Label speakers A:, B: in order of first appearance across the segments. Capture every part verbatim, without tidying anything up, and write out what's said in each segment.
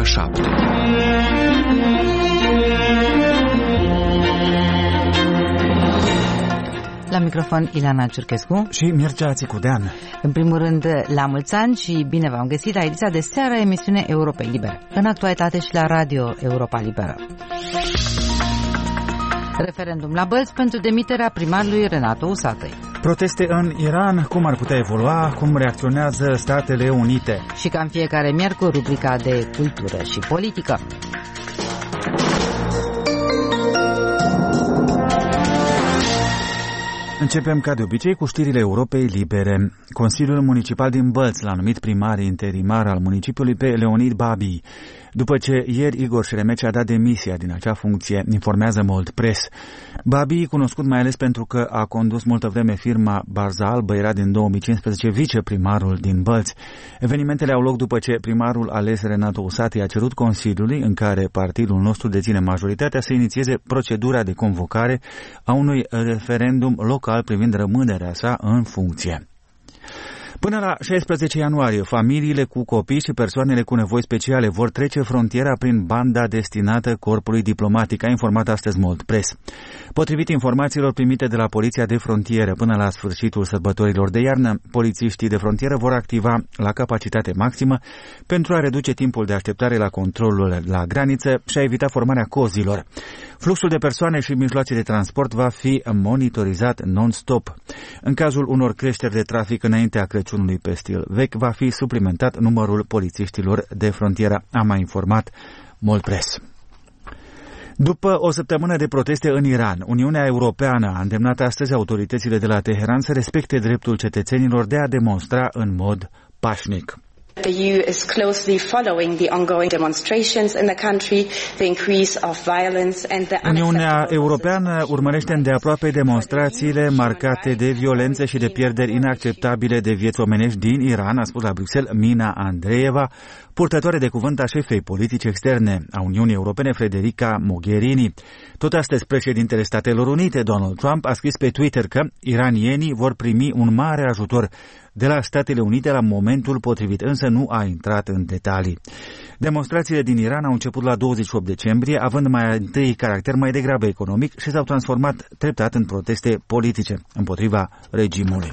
A: ora șapte.
B: La microfon Ileana Ciurchescu
C: și Mircea Țicudean.
B: În primul rând, la mulți ani și bine v-am găsit la ediția de seară emisiune Europei Libere, în actualitate și la Radio Europa Liberă. Referendum la Bălți pentru demiterea primarului Renato Usatăi.
C: Proteste în Iran, cum ar putea evolua, cum reacționează Statele Unite.
B: Și ca în fiecare miercuri, rubrica de cultură și politică.
C: Începem ca de obicei cu știrile Europei Libere. Consiliul Municipal din Bălți l-a numit primar interimar al municipiului pe Leonid Babi. După ce ieri Igor Șeremeci a dat demisia din acea funcție, informează Mold Press. Babi, cunoscut mai ales pentru că a condus multă vreme firma Barza Albă, era din două mii cincisprezece viceprimarul din Bălți. Evenimentele au loc după ce primarul ales Renato Usatăi a cerut Consiliului, în care partidul nostru deține majoritatea, să inițieze procedura de convocare a unui referendum local privind rămânerea sa în funcție. Până la șaisprezece ianuarie, familiile cu copii și persoanele cu nevoi speciale vor trece frontiera prin banda destinată corpului diplomatic, a informat astăzi Mold Press. Potrivit informațiilor primite de la Poliția de Frontieră, până la sfârșitul sărbătorilor de iarnă, polițiștii de frontieră vor activa la capacitate maximă pentru a reduce timpul de așteptare la controlul la graniță și a evita formarea cozilor. Fluxul de persoane și mijloace de transport va fi monitorizat non-stop. În cazul unor creșteri de trafic înaintea Crăciunului pe stil vechi, va fi suplimentat numărul polițiștilor de frontieră, a mai informat Mold Press. După o săptămână de proteste în Iran, Uniunea Europeană a îndemnat astăzi autoritățile de la Teheran să respecte dreptul cetățenilor de a demonstra în mod pașnic.
D: The E U is closely following the ongoing demonstrations in the country, the increase of violence and the
C: Uniunea Europeană urmărește îndeaproape demonstrațiile marcate de violență și de pierderi inacceptabile de vieți omenești din Iran, a spus la Bruxelles Mina Andreeva, purtătoare de cuvânt a șefei politici externe a Uniunii Europene, Federica Mogherini. Tot astăzi, președintele Statelor Unite, Donald Trump, a scris pe Twitter că iranienii vor primi un mare ajutor de la Statele Unite la momentul potrivit, însă nu a intrat în detalii. Demonstrațiile din Iran au început la douăzeci și opt decembrie, având mai întâi caracter mai degrabă economic și s-au transformat treptat în proteste politice împotriva regimului.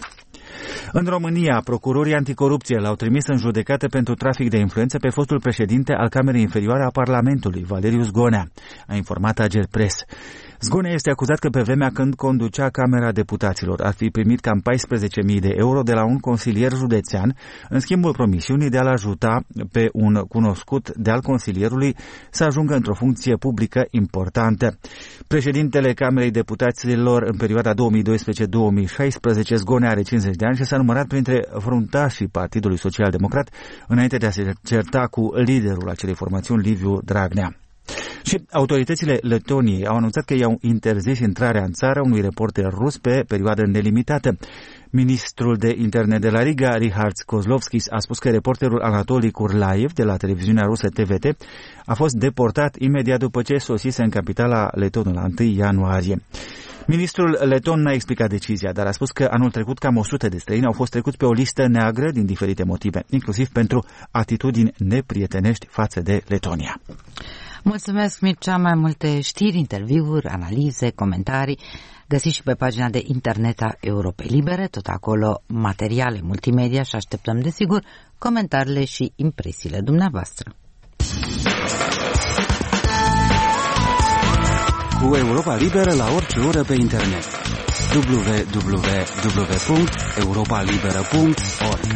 C: În România, procurorii anticorupție l-au trimis în judecată pentru trafic de influență pe fostul președinte al Camerei Inferioare a Parlamentului, Valeriu Zgonea, a informat Ager Press. Zgonea este acuzat că pe vremea când conducea Camera Deputaților ar fi primit cam paisprezece mii de euro de la un consilier județean în schimbul promisiunii de a-l ajuta pe un cunoscut de-al consilierului să ajungă într-o funcție publică importantă. Președintele Camerei Deputaților în perioada două mii doisprezece două mii șaisprezece, Zgonea are cincizeci de ani și s-a numărat printre fruntașii Partidului Social Democrat înainte de a se certa cu liderul acelei formațiuni, Liviu Dragnea. Și autoritățile Letoniei au anunțat că i-au interzis intrarea în țară unui reporter rus pe perioadă nelimitată. Ministrul de interne de la Riga, Richard Kozlovskis, a spus că reporterul Anatoli Kurlaev de la televiziunea rusă T V T a fost deportat imediat după ce sosise în capitala letonă la întâi ianuarie. Ministrul leton n-a explicat decizia, dar a spus că anul trecut cam o sută de străini au fost trecuți pe o listă neagră din diferite motive, inclusiv pentru atitudini neprietenești față de Letonia.
B: Mulțumesc, Mircea. Mai multe știri, interviuri, analize, comentarii găsiți și pe pagina de internet a Europei Libere, tot acolo materiale multimedia și așteptăm, desigur, comentariile și impresiile dumneavoastră.
A: Cu Europa Liberă la orice oră pe internet. w w w punct europa liberă punct org.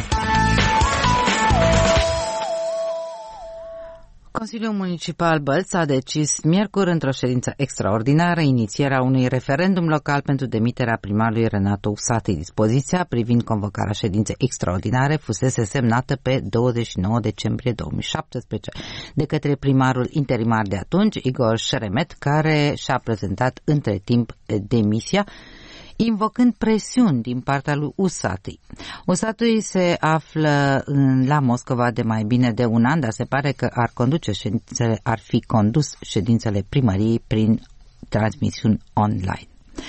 B: Consiliul Municipal Bălți a decis miercuri într-o ședință extraordinară inițierea unui referendum local pentru demiterea primarului Renato Usatăi. Dispoziția privind convocarea ședinței extraordinare fusese semnată pe douăzeci și nouă decembrie două mii șaptesprezece de către primarul interimar de atunci, Igor Șeremeci, care și-a prezentat între timp demisia, invocând presiuni din partea lui Usatăi. Usatăi se află în, la Moscova de mai bine de un an, dar se pare că ar conduce ședințele, ar fi condus ședințele primăriei prin transmisiuni online.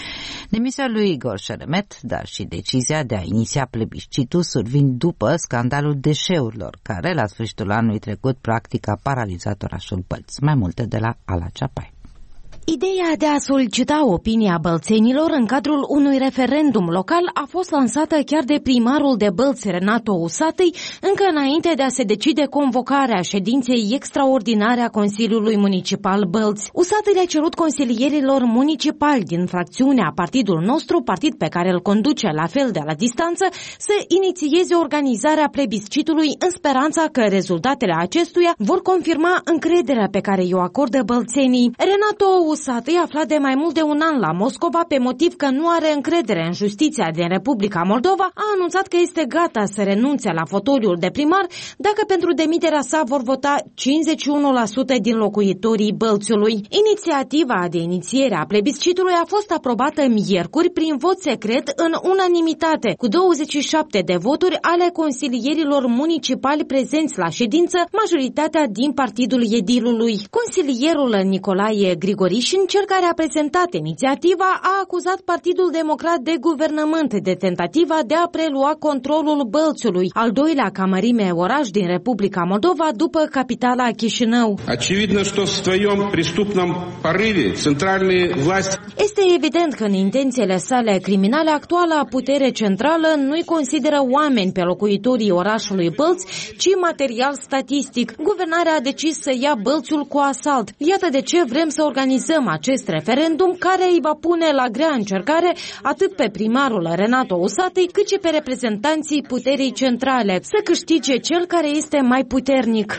B: Demisia lui Igor Sheremet, dar și decizia de a iniția plebiscitul survin după scandalul deșeurilor, care la sfârșitul anului trecut practic a paralizat orașul Bălți. Mai multe de la Ala Ceapai.
E: Ideea de a solicita opinia bălțenilor în cadrul unui referendum local a fost lansată chiar de primarul de Bălți, Renato Usatăi, încă înainte de a se decide convocarea ședinței extraordinare a Consiliului Municipal Bălți. Usatăi le-a cerut consilierilor municipali din fracțiunea Partidul Nostru, partid pe care îl conduce la fel de la distanță, să inițieze organizarea plebiscitului în speranța că rezultatele acestuia vor confirma încrederea pe care i-o acordă bălțenii. Renato Usatăi, aflat de mai mult de un an la Moscova pe motiv că nu are încredere în justiția din Republica Moldova, a anunțat că este gata să renunțe la fotoliul de primar dacă pentru demiterea sa vor vota cincizeci și unu la sută din locuitorii Bălțiului. Inițiativa de inițiere a plebiscitului a fost aprobată miercuri prin vot secret în unanimitate, cu douăzeci și șapte de voturi ale consilierilor municipali prezenți la ședință, majoritatea din partidul edilului. Consilierul Nicolae Grigoriș, cel care a prezentat inițiativa, a acuzat Partidul Democrat de Guvernământ de tentativa de a prelua controlul Bălțiului, al doilea ca mărime oraș din Republica Moldova după capitala Chișinău. Este evident că în intențiile sale criminale actuala putere centrală nu-i consideră oameni pe locuitorii orașului Bălți, ci material statistic. Guvernarea a decis să ia Bălțiul cu asalt. Iată de ce vrem să organizăm acest referendum care îi va pune la grea încercare atât pe primarul Renato Usatăi, cât și pe reprezentanții puterii centrale, să câștige cel care este mai puternic.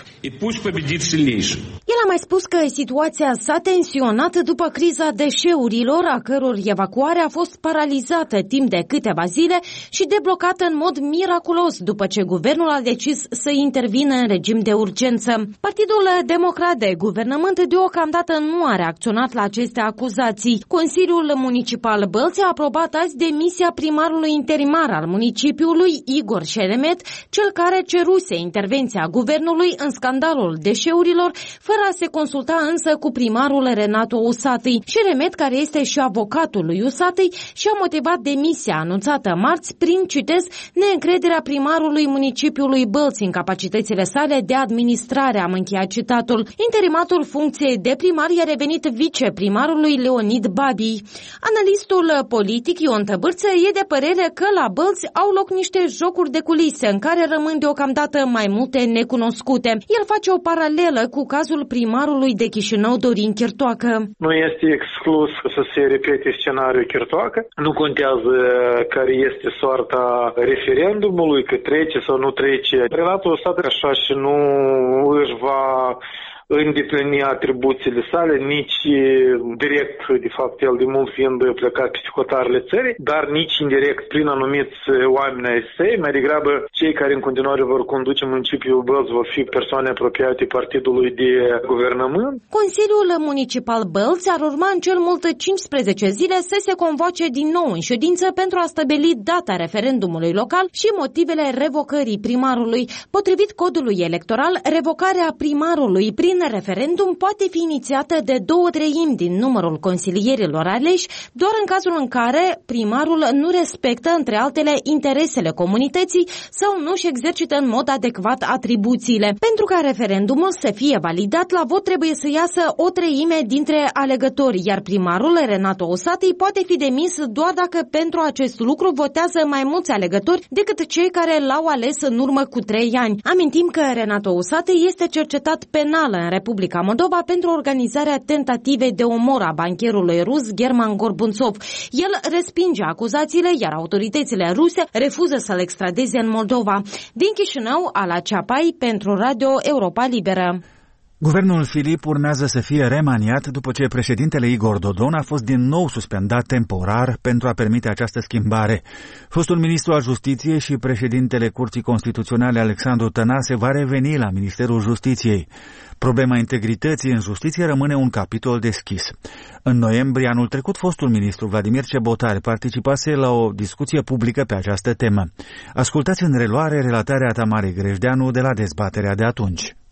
E: El a mai spus că situația s-a tensionat după criza deșeurilor, a căror evacuare a fost paralizată timp de câteva zile și deblocată în mod miraculos după ce guvernul a decis să intervină în regim de urgență. Partidul Democrat de Guvernământ deocamdată nu a reacționat la aceste acuzații. Consiliul Municipal Bălți a aprobat azi demisia primarului interimar al municipiului, Igor Sheremet, cel care ceruse intervenția guvernului în scandalul deșeurilor, fără a se consulta însă cu primarul Renato Usatăi. Sheremet, care este și avocatul lui Usatăi, și-a motivat demisia anunțată marți prin, citez, neîncrederea primarului municipiului Bălți în capacitățile sale de administrare, am încheiat citatul. Interimatul funcției de primar i-a revenit viceprimarului Leonid Babi. Analistul politic Ion Tăbârță e de părere că la Bălți au loc niște jocuri de culise în care rămân deocamdată mai multe necunoscute. El face o paralelă cu cazul primarului de Chișinău, Dorin Chirtoacă.
F: Nu este exclus să se repete scenariul Chirtoacă. Nu contează care este soarta referendumului, că trece sau nu trece. Renato Usatăi așa și nu își va îndeplini atribuțiile sale, nici direct, de fapt, el de mult fiind plecat pe hotarele țării, dar nici indirect prin anumiți oameni ai săi, mai degrabă cei care în continuare vor conduce municipiul Bălți vor fi persoane apropiate partidului de guvernământ.
E: Consiliul Municipal Bălți ar urma în cel mult cincisprezece zile să se convoace din nou în ședință pentru a stabili data referendumului local și motivele revocării primarului. Potrivit codului electoral, revocarea primarului prin referendum poate fi inițiată de două treimi din numărul consilierilor aleși, doar în cazul în care primarul nu respectă, între altele, interesele comunității sau nu își exercită în mod adecvat atribuțiile. Pentru ca referendumul să fie validat, la vot trebuie să iasă o treime dintre alegători, iar primarul Renato Usatăi poate fi demis doar dacă pentru acest lucru votează mai mulți alegători decât cei care l-au ales în urmă cu trei ani. Amintim că Renato Usatăi este cercetat penal în Republica Moldova pentru organizarea tentativei de omor a bancherului rus German Gorbunțov. El respinge acuzațiile, iar autoritățile ruse refuză să-l extradeze în Moldova. Din Chișinău, Ala Ceapai, pentru Radio Europa Liberă.
C: Guvernul Filip urmează să fie remaniat după ce președintele Igor Dodon a fost din nou suspendat temporar pentru a permite această schimbare. Fostul ministru al Justiției și președintele Curții Constituționale Alexandru Tănase va reveni la Ministerul Justiției. Problema integrității în justiție rămâne un capitol deschis. În noiembrie anul trecut, fostul ministru Vladimir Cebotari participase la o discuție publică pe această temă. Ascultați în reluare relatarea Tamarei Grejdeanu de la dezbaterea de atunci.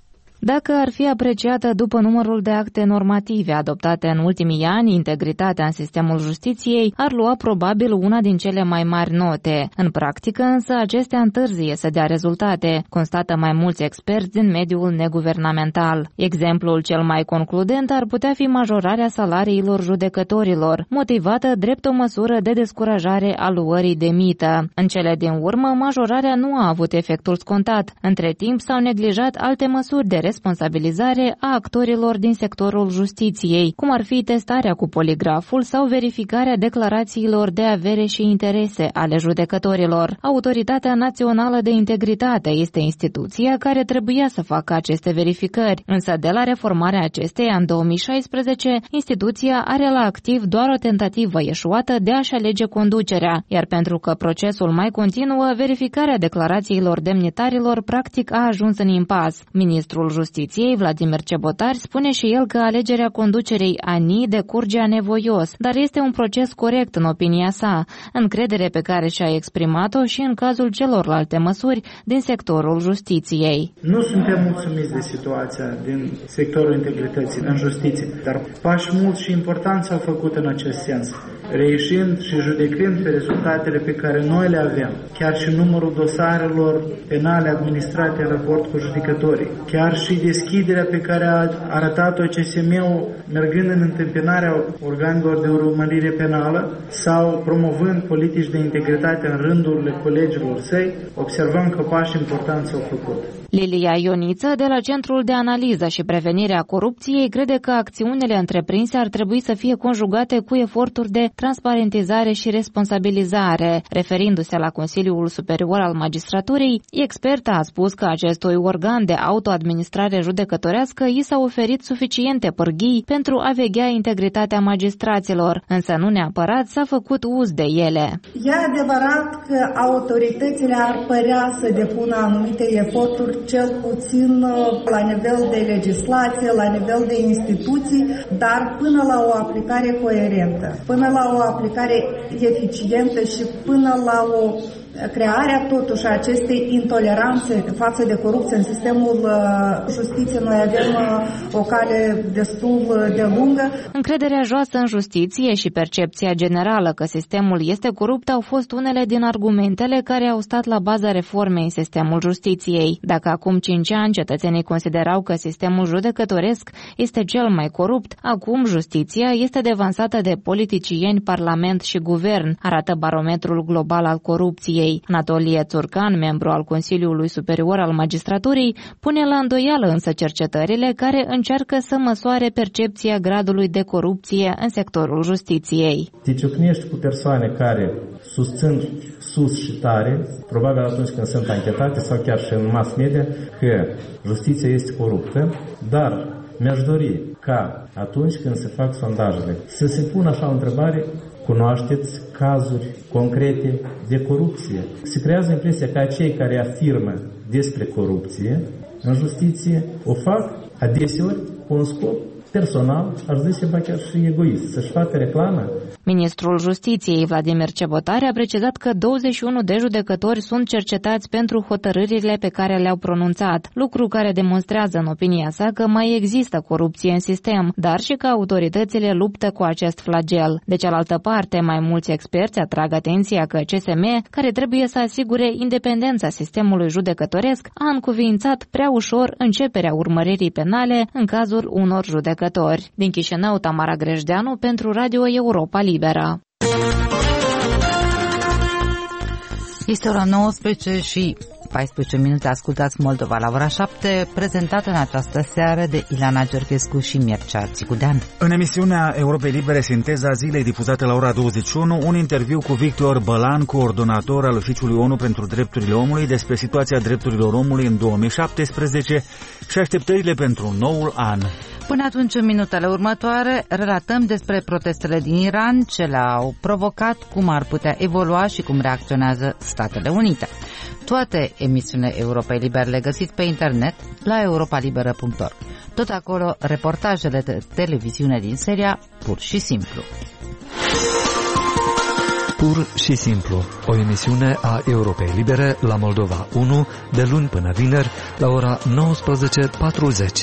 G: Dacă ar fi apreciată după numărul de acte normative adoptate în ultimii ani, integritatea în sistemul justiției ar lua probabil una din cele mai mari note. În practică însă acestea întârzie să dea rezultate, constată mai mulți experți din mediul neguvernamental. Exemplul cel mai concludent ar putea fi majorarea salariilor judecătorilor, motivată drept o măsură de descurajare a luării de mită. În cele din urmă, majorarea nu a avut efectul scontat. Între timp s-au neglijat alte măsuri de responsabilizare a actorilor din sectorul justiției, cum ar fi testarea cu poligraful sau verificarea declarațiilor de avere și interese ale judecătorilor. Autoritatea Națională de Integritate este instituția care trebuia să facă aceste verificări, însă de la reformarea acesteia în două mii șaisprezece, instituția are la activ doar o tentativă eșuată de a-și alege conducerea, iar pentru că procesul mai continuă, verificarea declarațiilor demnitarilor practic a ajuns în impas. Ministrul Justiției, Vladimir Cebotar, spune și el că alegerea conducerei A N I decurge anevoios, dar este un proces corect în opinia sa, încredere pe care și-a exprimat-o și în cazul celorlalte măsuri din sectorul justiției.
H: Nu suntem mulțumiți de situația din sectorul integrității în justiție, dar pași mulți și importanți s-au făcut în acest sens, reieșind și judecând pe rezultatele pe care noi le avem, chiar și numărul dosarelor penale administrate în raport cu judecătorii, chiar și deschiderea pe care a arătat-o C S M-ul mergând în întâmpinarea organelor de urmărire penală sau promovând politici de integritate în rândurile colegilor săi, observăm că pași importanți s-au făcut.
G: Lilia Ioniță, de la Centrul de Analiză și Prevenire a Corupției, crede că acțiunile întreprinse ar trebui să fie conjugate cu eforturi de transparentizare și responsabilizare. Referindu-se la Consiliul Superior al Magistraturii, experta a spus că acestui organ de autoadministrare judecătorească i s-au oferit suficiente pârghii pentru a veghea integritatea magistraților, însă nu neapărat s-a făcut uz de ele.
I: E adevărat că autoritățile ar părea să depună anumite eforturi, cel puțin la nivel de legislație, la nivel de instituții, dar până la o aplicare coerentă, până la o aplicare eficientă și până la o crearea totuși acestei intoleranțe față de corupție în sistemul justiției, noi avem o cale destul de lungă.
G: Încrederea joasă în justiție și percepția generală că sistemul este corupt au fost unele din argumentele care au stat la baza reformei în sistemul justiției. Dacă acum cinci ani cetățenii considerau că sistemul judecătoresc este cel mai corupt, acum justiția este devansată de politicieni, parlament și guvern, arată barometrul global al corupției. Anatolie Țurcan, membru al Consiliului Superior al Magistraturii, pune la îndoială însă cercetările care încearcă să măsoare percepția gradului de corupție în sectorul justiției.
J: Te ciocnești cu persoane care susțin sus și tare, probabil atunci când sunt anchetate sau chiar și în mass media, că justiția este coruptă, dar mi-aș dori ca atunci când se fac sondajele să se pună așa o întrebare: cunoașteți cazuri concrete de corupție? Se creează impresia că cei care afirmă despre corupție în justiție o fac adeseori cu un scop personal, aș zice, ba chiar și egoist, să-și facă reclamă.
G: Ministrul Justiției, Vladimir Cebotar, a precizat că douăzeci și unu de judecători sunt cercetați pentru hotărârile pe care le-au pronunțat, lucru care demonstrează în opinia sa că mai există corupție în sistem, dar și că autoritățile luptă cu acest flagel. De cealaltă parte, mai mulți experți atrag atenția că C S M, care trebuie să asigure independența sistemului judecătoresc, a încuviințat prea ușor începerea urmăririi penale în cazul unor judecători. Din Chișinău, Tamara Grejdeanu pentru Radio Europa Liberă.
B: Este ora nouăsprezece și paisprezece minute. Ascultați Moldova la ora șapte, prezentată în această seară de Ilana Gerchescu și Mircea Țicudean.
C: În emisiunea Europei Libere, Sinteza Zilei, difuzată la ora douăzeci și unu, un interviu cu Victor Bălan, coordonator al Oficiului ONU pentru Drepturile Omului, despre situația drepturilor omului în două mii șaptesprezece și așteptările pentru noul an.
B: Până atunci, în minutele următoare, relatăm despre protestele din Iran, ce le-au provocat, cum ar putea evolua și cum reacționează Statele Unite. Toate emisiunile Europei Libere le găsiți pe internet la europa liberă punct org. Tot acolo, reportajele de televiziune din seria Pur și Simplu.
K: Pur și simplu, o emisiune a Europei Libere la Moldova unu, de luni până vineri, la ora nouăsprezece patruzeci.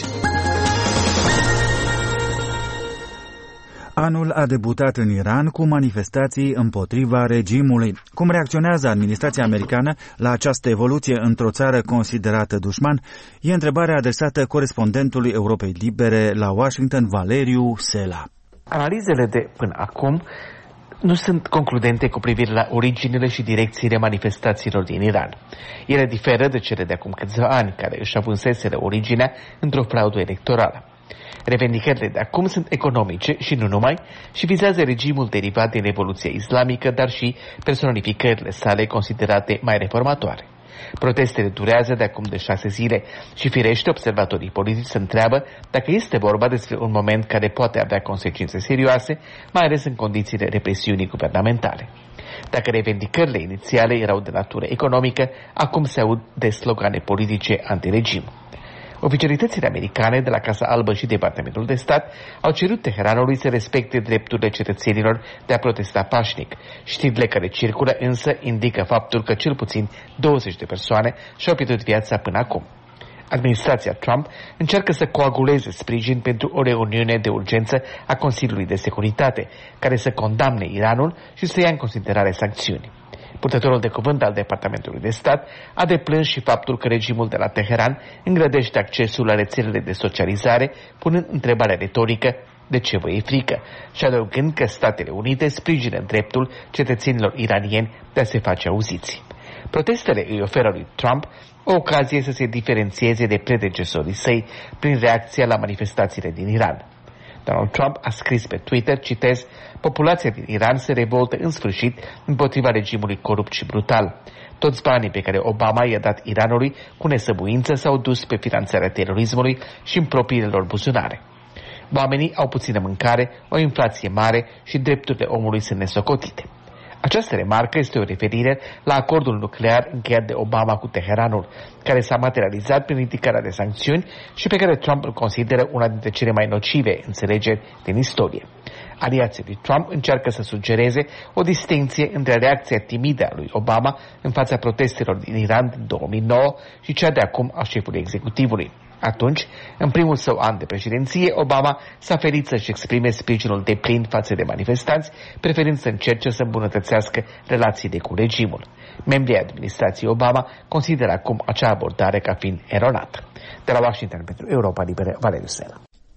C: Anul a debutat în Iran cu manifestații împotriva regimului. Cum reacționează administrația americană la această evoluție într-o țară considerată dușman? E întrebarea adresată corespondentului Europei Libere la Washington, Valeriu Sela.
L: Analizele de până acum nu sunt concludente cu privire la originile și direcțiile manifestațiilor din Iran. Ele diferă de cele de acum câțiva ani, care își avânseseră originea într-o fraudă electorală. Revendicările de acum sunt economice și nu numai, și vizează regimul derivat din Revoluția Islamică, dar și personificările sale considerate mai reformatoare. Protestele durează de acum de șase zile și firește observatorii politici se întreabă dacă este vorba despre un moment care poate avea consecințe serioase, mai ales în condițiile represiunii guvernamentale. Dacă revendicările inițiale erau de natură economică, acum se aud de slogane politice antiregim. Oficialitățile americane de la Casa Albă și Departamentul de Stat au cerut Teheranului să respecte drepturile cetățenilor de a protesta pașnic. Știrile care circulă însă indică faptul că cel puțin douăzeci de persoane și-au pierdut viața până acum. Administrația Trump încearcă să coaguleze sprijin pentru o reuniune de urgență a Consiliului de Securitate, care să condamne Iranul și să ia în considerare sancțiuni. Purtătorul de cuvânt al Departamentului de Stat a deplâns și faptul că regimul de la Teheran îngrădește accesul la rețelele de socializare, punând întrebarea retorică: de ce vă e frică? Și adăugând că Statele Unite sprijină dreptul cetățenilor iranieni de a se face auziți. Protestele îi oferă lui Trump o ocazie să se diferențieze de predecesorii săi prin reacția la manifestațiile din Iran. Donald Trump a scris pe Twitter, citez: populația din Iran se revoltă în sfârșit împotriva regimului corupt și brutal. Toți banii pe care Obama i-a dat Iranului cu nesăbuință s-au dus pe finanțarea terorismului și în propriile lor buzunare. Oamenii au puțină mâncare, o inflație mare și drepturile omului sunt nesocotite. Această remarcă este o referire la acordul nuclear încheiat de Obama cu Teheranul, care s-a materializat prin ridicarea de sancțiuni și pe care Trump îl consideră una dintre cele mai nocive înțelegeri din istorie. Aliații lui Trump încearcă să sugereze o distinție între reacția timidă a lui Obama în fața protestelor din Iran din două mii nouă și cea de acum a șefului executivului. Atunci, în primul său an de președinție, Obama s-a ferit să-și exprime sprijinul deplin față de manifestanți, preferind să încerce să îmbunătățească relațiile cu regimul. Membrii administrației Obama consideră acum acea abordare ca fiind eronată. De la Washington pentru Europa Liberă, Valeriu Sela.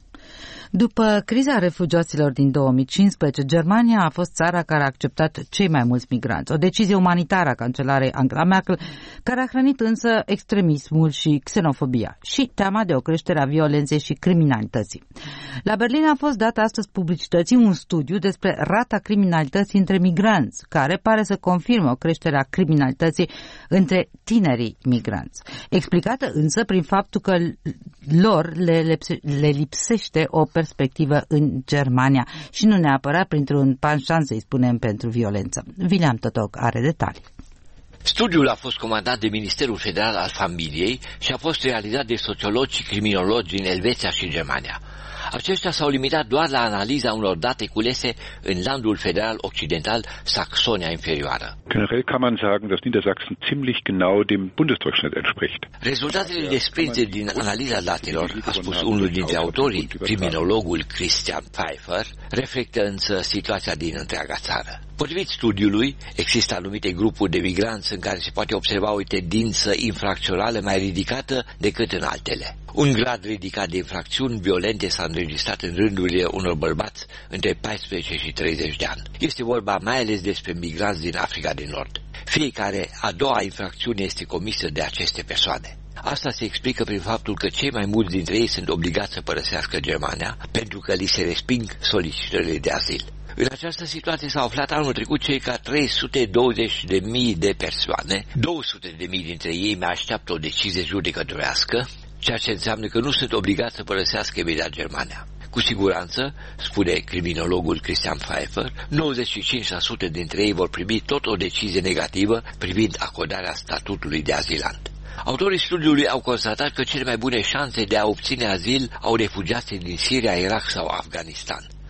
B: După criza refugiaților din două mii cincisprezece, Germania a fost țara care a acceptat cei mai mulți migranți. O decizie umanitară a cancelarei Angela Merkel, care a hrănit însă extremismul și xenofobia și teama de o creștere a violenței și criminalității. La Berlin a fost dat astăzi publicității un studiu despre rata criminalității între migranți, care pare să confirme o creștere a criminalității între tinerii migranți, explicată însă prin faptul că lor le, le lipsește o perspectivă în Germania și nu neapărat printr-un panșan, să-i spunem, pentru violență. William Totoc are detalii.
M: Studiul a fost comandat de Ministerul Federal al Familiei și a fost realizat de sociologi și criminologi din Elveția și Germania. Aceștia s-au limitat doar la analiza unor date culese în landul federal occidental Saxonia Inferioară.
N: Generell kann man sagen, dass Niedersachsen ziemlich genau dem Bundesdurchschnitt entspricht.
M: Rezultatele desprinse din analiza datelor, a spus unul dintre autorii, criminologul Christian Pfeiffer, reflectă însă situația din întreaga țară. Potrivit studiului, există anumite grupuri de migranți în care se poate observa o tendință infracțională mai ridicată decât în altele. Un grad ridicat de infracțiuni violente s-a înregistrat în rândurile unor bărbați între paisprezece și treizeci de ani. Este vorba mai ales despre migranți din Africa de Nord. Fiecare a doua infracțiune este comisă de aceste persoane. Asta se explică prin faptul că cei mai mulți dintre ei sunt obligați să părăsească Germania pentru că li se resping solicitările de azil. În această situație s-au aflat anul trecut circa trei sute douăzeci de mii de persoane, două sute de mii dintre ei mai așteaptă o decizie judecătorească, ceea ce înseamnă că nu sunt obligați să părăsească imediat Germania. Cu siguranță, spune criminologul Christian Pfeiffer, nouăzeci și cinci la sută dintre ei vor primi tot o decizie negativă privind acordarea statutului de azilant. Autorii studiului au constatat că cele mai bune șanse de a obține azil au refugiații din Siria, Irak sau Afganistan.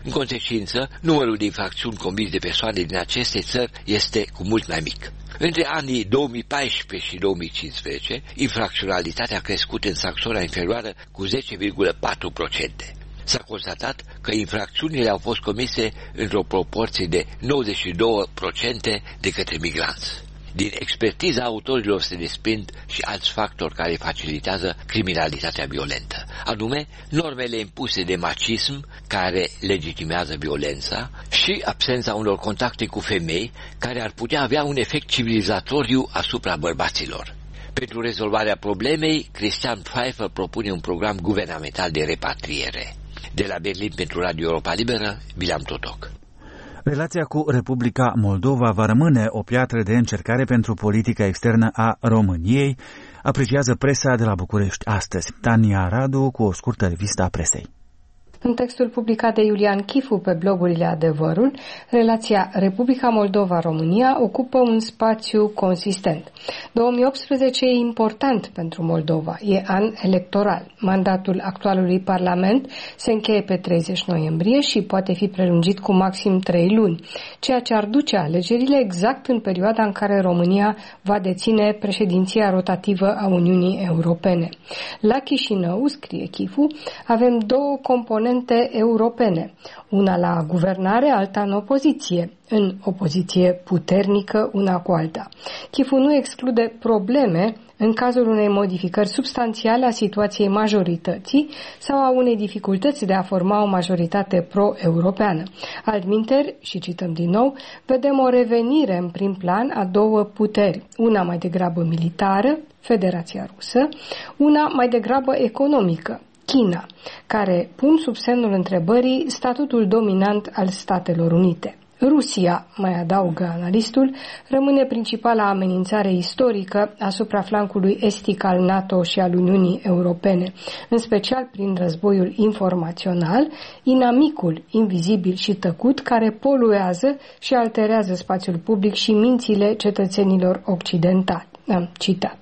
M: În consecință, numărul de infracțiuni comise de persoane din aceste țări este cu mult mai mic. Între anii două mii paisprezece și două mii cincisprezece, infracționalitatea a crescut în sancțiunea inferioară cu zece virgulă patru la sută. S-a constatat că infracțiunile au fost comise într-o proporție de nouăzeci și doi la sută de către migranți. Din expertiza autorilor se desprind și alți factori care facilitează criminalitatea violentă, anume normele impuse de macism care legitimează violența și absența unor contacte cu femei care ar putea avea un efect civilizatoriu asupra bărbaților. Pentru rezolvarea problemei, Christian Pfeiffer propune un program guvernamental de repatriere. De la Berlin pentru Radio Europa Liberă, Bilam Totoc.
C: Relația cu Republica Moldova va rămâne o piatră de încercare pentru politica externă a României, apreciază presa de la București astăzi. Tania Radu cu o scurtă revistă a presei.
O: În textul publicat de Iulian Chifu pe blogurile Adevărul, relația Republica Moldova-România ocupă un spațiu consistent. două mii optsprezece e important pentru Moldova, e an electoral. Mandatul actualului Parlament se încheie pe treizeci noiembrie și poate fi prelungit cu maxim trei luni, ceea ce ar duce alegerile exact în perioada în care România va deține președinția rotativă a Uniunii Europene. La Chișinău, scrie Chifu, avem două componente europene, una la guvernare, alta în opoziție, în opoziție puternică una cu alta. Chifu nu exclude probleme în cazul unei modificări substanțiale a situației majorității sau a unei dificultăți de a forma o majoritate pro-europeană. Altminteri, și cităm din nou, vedem o revenire în prim plan a două puteri, una mai degrabă militară, Federația Rusă, una mai degrabă economică, China, care pun sub semnul întrebării statutul dominant al Statelor Unite. Rusia, mai adaugă analistul, rămâne principala amenințare istorică asupra flancului estic al NATO și al Uniunii Europene, în special prin războiul informațional, inamicul invizibil și tăcut care poluează și alterează spațiul public și mințile cetățenilor occidentali. Am citat.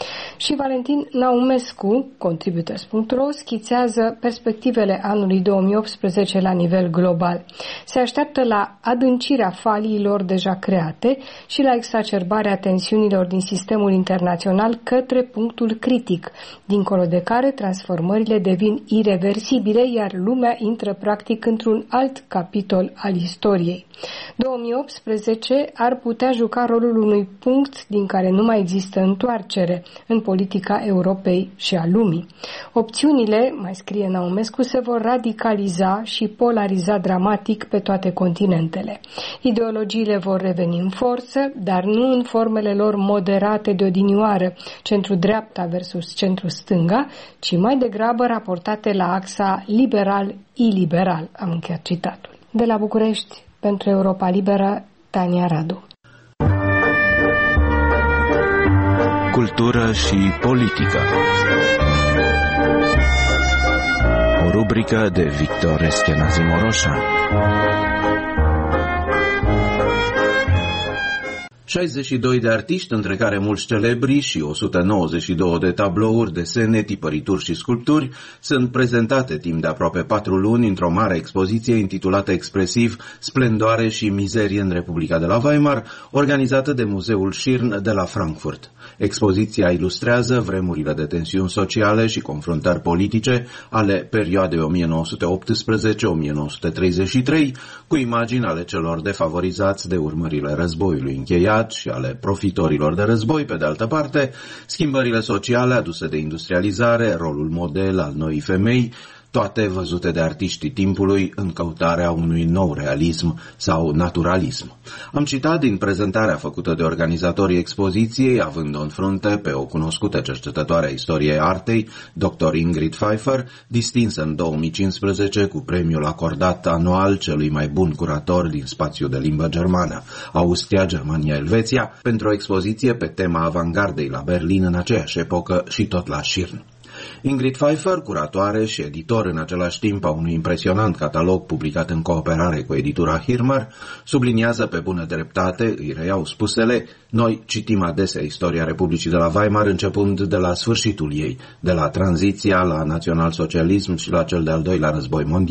O: Și Valentin Naumescu, Contributors punct ro, schițează perspectivele anului două mii optsprezece la nivel global. Se așteaptă la adâncirea faliilor deja create și la exacerbarea tensiunilor din sistemul internațional către punctul critic, dincolo de care transformările devin ireversibile, iar lumea intră practic într-un alt capitol al istoriei. două mii optsprezece ar putea juca rolul unui punct din care nu mai există întoarcere în politica Europei și a lumii. Opțiunile, mai scrie Naumescu, se vor radicaliza și polariza dramatic pe toate continentele. Ideologiile vor reveni în forță, dar nu în formele lor moderate de odinioară, centru-dreapta versus centru-stânga, ci mai degrabă raportate la axa liberal-iliberal, am încheiat citatul. De la București, pentru Europa Liberă, Tania Radu.
P: Cultură și politică. O rubrică de Victor Eschenazi Moroșan. șaizeci și doi de artiști, între care mulți celebri, și o sută nouăzeci și doi de tablouri, desene, tipărituri și sculpturi, sunt prezentate timp de aproape patru luni într-o mare expoziție intitulată expresiv Splendoare și mizerie în Republica de la Weimar, organizată de Muzeul Schirn de la Frankfurt. Expoziția ilustrează vremurile de tensiuni sociale și confruntări politice ale perioadei o mie nouă sute optsprezece - o mie nouă sute treizeci și trei, cu imagini ale celor defavorizați de urmările războiului încheiat și ale profitorilor de război, pe de altă parte, schimbările sociale aduse de industrializare, rolul model al noii femei, toate văzute de artiștii timpului în căutarea unui nou realism sau naturalism. Am citat din prezentarea făcută de organizatorii expoziției, având-o în frunte pe o cunoscută cercetătoare a istoriei artei, doctor Ingrid Pfeiffer, distinsă în două mii cincisprezece cu premiul acordat anual celui mai bun curator din spațiul de limbă germană, Austria, Germania, Elveția, pentru o expoziție pe tema avangardei la Berlin în aceeași epocă și tot la Schirn. Ingrid Pfeiffer, curatoare și editor în același timp a unui impresionant catalog publicat în cooperare cu editura Hirmer, subliniază pe bună dreptate, îi reiau spusele, noi citim adesea istoria Republicii de la Weimar începând de la sfârșitul ei, de la tranziția la național-socialism și la cel de-al doilea război mondial.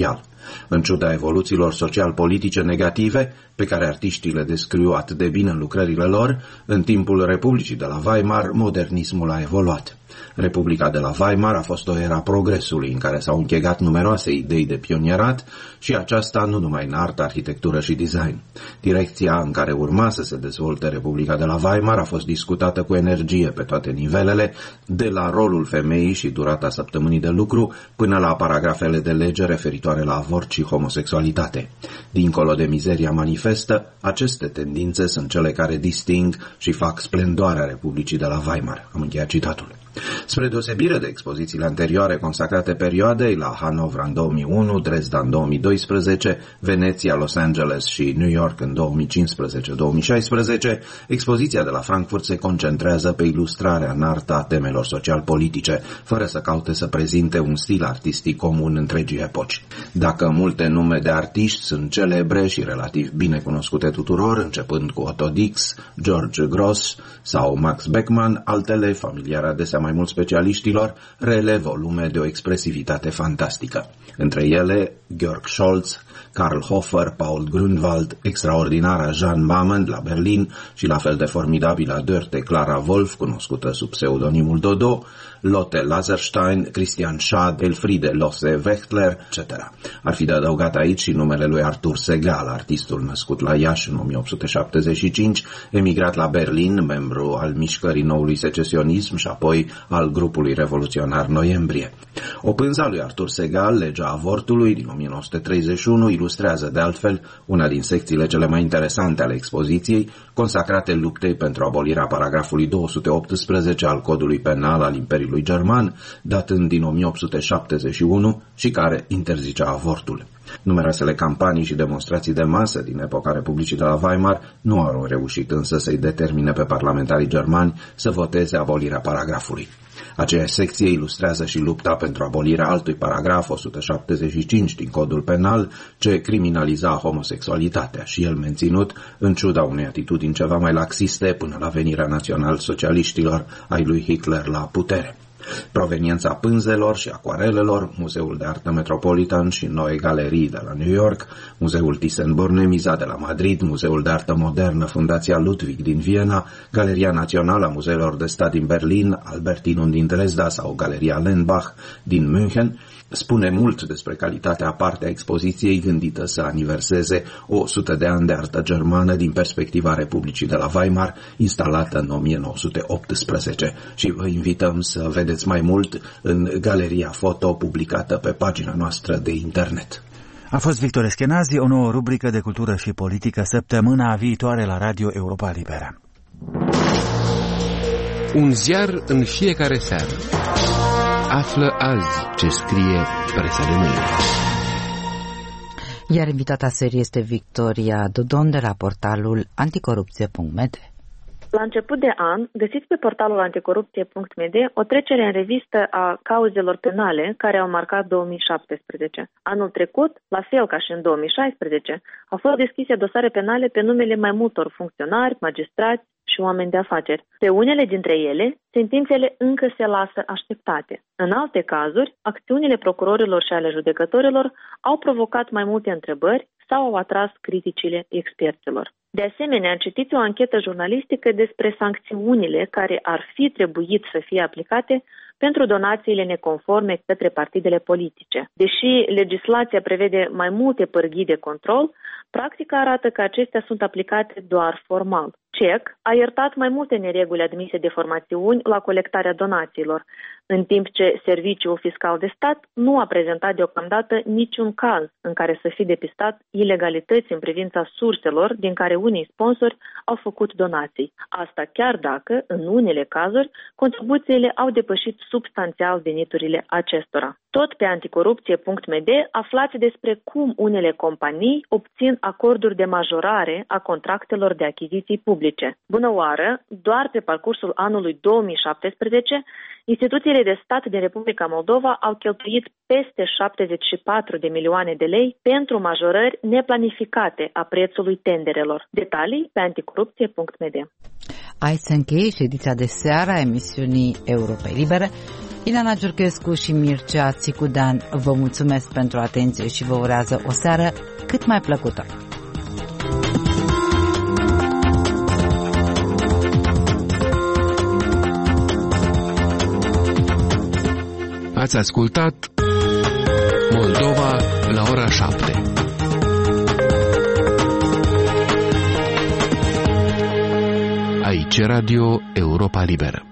P: În ciuda evoluțiilor social-politice negative, pe care artiștii le descriu atât de bine în lucrările lor, în timpul Republicii de la Weimar, modernismul a evoluat. Republica de la Weimar a fost o era progresului în care s-au închegat numeroase idei de pionierat și aceasta nu numai în artă, arhitectură și design. Direcția în care urma să se dezvolte Republica de la Weimar a fost discutată cu energie pe toate nivelele, de la rolul femeii și durata săptămânii de lucru până la paragrafele de lege referitoare la avort și homosexualitate. Dincolo de mizeria manifestă, aceste tendințe sunt cele care disting și fac splendoarea Republicii de la Weimar. Am încheiat citatul. Spre deosebire de expozițiile anterioare consacrate perioadei, la Hanovra în două mii unu, Dresda în două mii doisprezece, Veneția, Los Angeles și New York în două mii cincisprezece două mii șaisprezece, expoziția de la Frankfurt se concentrează pe ilustrarea în artă a temelor social-politice, fără să caute să prezinte un stil artistic comun întregii epoci. Dacă multe nume de artiști sunt celebre și relativ bine cunoscute tuturor, începând cu Otto Dix, George Grosz sau Max Beckmann, altele, familiare adesea mai mult specialiștilor, rele volume de o expresivitate fantastică. Între ele, Georg Scholz, Karl Hofer, Paul Grunwald, extraordinara Jeanne Mammen la Berlin și la fel de formidabilă Dörte Clara Wolf, cunoscută sub pseudonimul Dodo, Lotte Laserstein, Christian Schad, Elfriede Losse Wechtler, et cetera. Ar fi de adăugat aici și numele lui Artur Segal, artistul născut la Iași în o mie opt sute șaptezeci și cinci, emigrat la Berlin, membru al mișcării noului secesionism și apoi al grupului revoluționar Noiembrie. O pânza lui Artur Segal, legea avortului din o mie nouă sute treizeci și unu, ilustrează de altfel una din secțiile cele mai interesante ale expoziției, consacrate luptei pentru abolirea paragrafului două sute optsprezece al codului penal al Imperiului German, datând din o mie opt sute șaptezeci și unu și care interzicea avortul. Numeroasele campanii și demonstrații de masă din epoca Republicii de la Weimar nu au reușit însă să-i determine pe parlamentarii germani să voteze abolirea paragrafului. Aceeași secție ilustrează și lupta pentru abolirea altui paragraf o sută șaptezeci și cinci din codul penal, ce criminaliza homosexualitatea și el menținut în ciuda unei atitudini ceva mai laxiste până la venirea național-socialiștilor ai lui Hitler la putere. Proveniența pânzelor și acuarelelor, Muzeul de Artă Metropolitan și Neue Galerie de la New York, Muzeul Thyssen-Bornemisza de la Madrid, Muzeul de Artă Modernă Fundația Ludwig din Viena, Galeria Națională a Muzeelor de Stat din Berlin, Albertinum din Dresda sau Galeria Lenbach din München, spune mult despre calitatea aparte a expoziției gândită să aniverseze o sută de ani de artă germană din perspectiva Republicii de la Weimar, instalată în o mie nouă sute optsprezece. Și vă invităm să vedeți mai mult în galeria foto publicată pe pagina noastră de internet.
C: A fost Victor Eschenazi, o nouă rubrică de cultură și politică săptămâna viitoare la Radio Europa Liberă.
Q: Un ziar în fiecare seară. Află azi ce scrie presa de mâine.
B: Iar invitata serie este Victoria Dodon de la portalul anticorupție punct m d.
R: La început de an, găsiți pe portalul anticorupție punct m d o trecere în revistă a cauzelor penale care au marcat două mii șaptesprezece. Anul trecut, la fel ca și în două mii șaisprezece, au fost deschise dosare penale pe numele mai multor funcționari, magistrați și oameni de afaceri. Pe unele dintre ele, sentințele încă se lasă așteptate. În alte cazuri, acțiunile procurorilor și ale judecătorilor au provocat mai multe întrebări sau au atras criticile experților. De asemenea, citiți o anchetă jurnalistică despre sancțiunile care ar fi trebuit să fie aplicate pentru donațiile neconforme către partidele politice. Deși legislația prevede mai multe pârghii de control, practica arată că acestea sunt aplicate doar formal. C E C a iertat mai multe nereguli admise de formațiuni la colectarea donațiilor, în timp ce Serviciul Fiscal de Stat nu a prezentat deocamdată niciun caz în care să fi depistat ilegalități în privința surselor din care unii sponsori au făcut donații. Asta chiar dacă, în unele cazuri, contribuțiile au depășit substanțial veniturile acestora. Tot pe anticorupție punct m d aflați despre cum unele companii obțin acorduri de majorare a contractelor de achiziții publice. Bună oară, doar pe parcursul anului două mii șaptesprezece, instituțiile de stat din Republica Moldova au cheltuit peste șaptezeci și patru de milioane de lei pentru majorări neplanificate a prețului tenderelor. Detalii pe anticorupție punct m d.
B: Aici se încheie și ediția de seară a emisiunii Europa Liberă. Ileana Giurchescu și Mircea Țicudan vă mulțumesc pentru atenție și vă urează o seară cât mai plăcută.
Q: Ați ascultat Moldova la ora șapte. Aici Radio Europa Liberă.